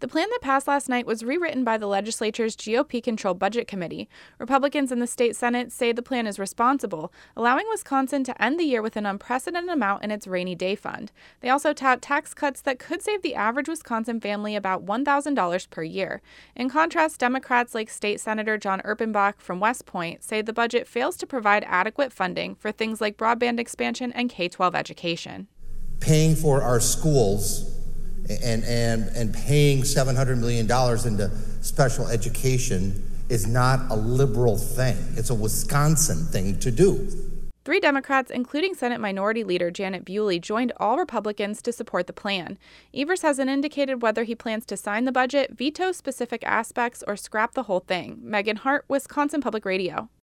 The plan that passed last night was rewritten by the legislature's GOP-controlled Budget Committee. Republicans in the state Senate say the plan is responsible, allowing Wisconsin to end the year with an unprecedented amount in its rainy day fund. They also tout tax cuts that could save the average Wisconsin family about $1,000 per year. In contrast, Democrats like State Senator John Erpenbach from West Point say the budget fails to provide adequate funding for things like broadband expansion and K-12 education. Paying for our schools and paying $700 million into special education is not a liberal thing. It's a Wisconsin thing to do. 3 Democrats, including Senate Minority Leader Janet Bewley, joined all Republicans to support the plan. Evers hasn't indicated whether he plans to sign the budget, veto specific aspects, or scrap the whole thing. Megan Hart, Wisconsin Public Radio.